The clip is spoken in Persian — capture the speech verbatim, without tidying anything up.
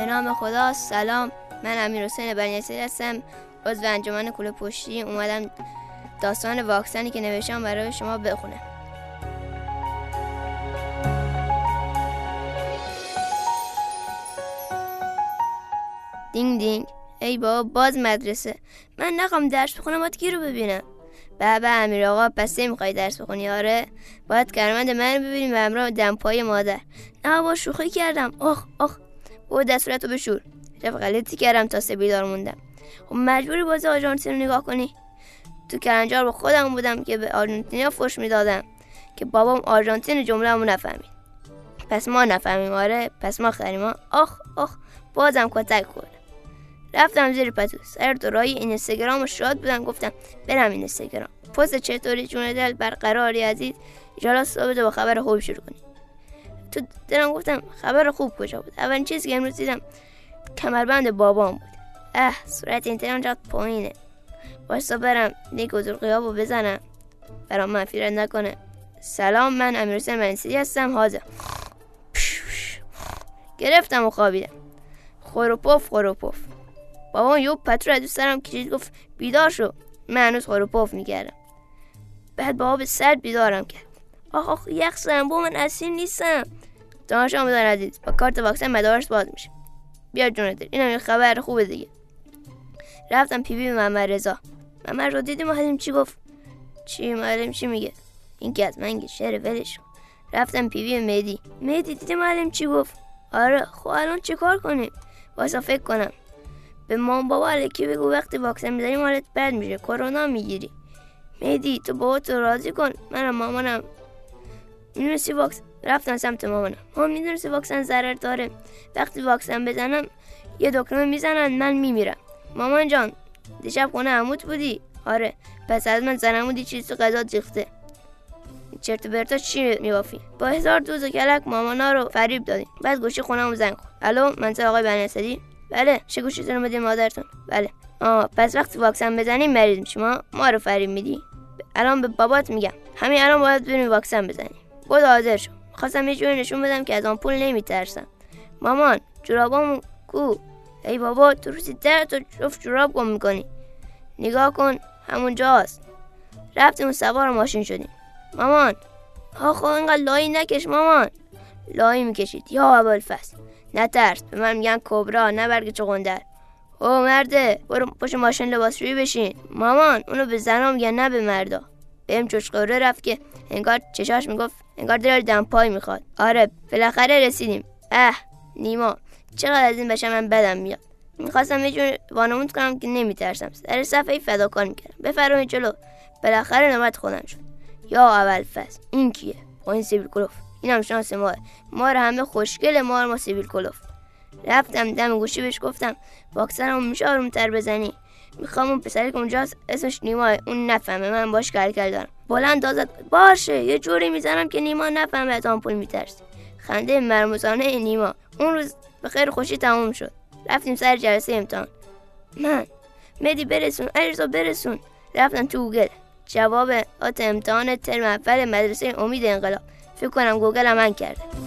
به نام خدا. سلام، من امیرحسین بنی‌نصیری هستم، عضو انجمن کوله پشتی. اومدم داستان واکسنی که نوشتم برای شما بخونم. دینگ دینگ. ای بابا، باز مدرسه. من نخوام درس بخونم، باید کی رو ببینم؟ بابا امیر آقا، پس نمیخوای درس بخونی؟ آره، باید کارمند من ببینیم و همراه دمپای مادر. نه با شوخی کردم. آخ آخ، با دستورتو بشور. رفت غلطی کردم تا سه بیدار موندم. خب مجبوری بازی آرژانتین رو نگاه کنی. تو کلنجار با خودم بودم که به آرژانتینیا فوش میدادم که بابام آرژانتین جمله‌مو نفهمید. پس ما نفهمیم. آره، پس ما خریم. آخ آخ، بازم کتک خوردم. رفتم زیر پتو. سر دورای این اینستاگرام رو شاد بودم، گفتم برم این اینستاگرام. پست چطوری جون دل برقراری عزیز، ان صبح با خبر خوب شروع کنی. تو دلم گفتم خبر خوب کجا بود؟ اولین چیزی که امروز دیدم کمربند بابام بود. اه، صورت اینترنت جات پایینه. واسه برم نیک و قیابو بزنم برام منفیرت نکنه. سلام، من امیرحسین بنی‌نصیری هستم، حاضر. گرفتم و خوابیدم. خوروپوف خوروپوف. بابا یو پتو رو دوست دارم کشید، گفت بیدار شو. من هنوز خوروپوف میکردم. بعد بابا به سرد بیدارم کرد. آخ آخ، یخزم، با من اسیر نیستم. دانشان بدان عزیز، با کارت واکسن مدارس باز میشه. بیا جون دل، اینم یه خبر خوبه دیگه. رفتم پی بی محمد رضا. محمد رو دیدیم، معلم چی گفت؟ چی معلم چی میگه؟ این که از من شعر ولش. رفتم پی بی مهدی. مهدی دیدیم معلم چی گفت؟ آره. خب الان چه کار کنیم؟ واسه فکر کنم. به مام بابا الکی بگو وقتی واکسن می‌زنی حالت بد میشه، کرونا میگیری. مهدی تو بابا تو راضی کن. منم مامانم میدونستی واکسن. رفتم سمت مامانم. مامان میدونستی واکسن ضرر داره؟ وقتی واکسن بزنم یه دکمه میزنن من میمیرم. مامان جان، دیشب خونه عموت بودی؟ آره. پس از من زنمودی چیز تو غذا ریخته. چرت و پرتا چی میبافی؟ با هزار دوز و کلک مامانا رو فریب دادیم. بعد گوشی خونه‌مون زنگ خورد. الو، من آقای بنی‌نصیری. بله. چه گوشیتون رو بدیم مادرتون؟ بله. آه، پس وقتی واکسن بزنیم مریض میشیم. ما ما رو فریب میدی؟ الان به بابات میگم همین الان باید بریم واکسن بزنیم. بود حاضر شو. خواستم یه جوری نشون بدم که از آمپول نمیترسم. مامان، جورابامو کو؟ ای بابا، تو روزی ده تا جفت جوراب گم میکنی. نگاه کن، همونجاست. رفتیم و سوار ماشین شدیم. مامان، آخه اینقدر لایی نکش مامان. لایی میکشید یا ابوالفضل. نترس، به من میگن کبرا، نه برگ چغندر. او مرده، برو پشت ماشین لباسشویی بشین. مامان، اونو به زنا میگن نه به مردا. بهم چشقوره رفت که انگار چشاش میگفت انگار دل دمپای میخواد. آره، بالاخره رسیدیم. اه نیما، چقدر از این بچه من بدم میاد. میخواستم یه جور وانمود کنم که نمیترسم. سر صفحه فداکار میکردم. بفرمایید جلو. بالاخره نوبت خودم شد. یا ابوالفضل، این کیه؟ با این سیبیل کلوف. اینم شانس ماه. ما رو همه خوشگله، ما رو ما سیبیل کلوف. رفتم دم گوشی بهش گفتم واکسنمو میشه آرومتر بزنی؟ میخوام اون پسری که اونجاست اسمش نیماه، اون نفهمه من باش کل کل دارم. بلند داد باشه، یه جوری میزنم که نیما نفهمه از آمپول میترسی. خنده مرموزانه نیما. اون روز به خیر خوشی تموم شد. رفتیم سر جلسه امتحان. من مهدی برسون، علیرضا برسون. رفتم تو گوگل جواب آت امتحان ترم اول مدرسه امید انقلاب. فکر کنم گوگل هم من کرده.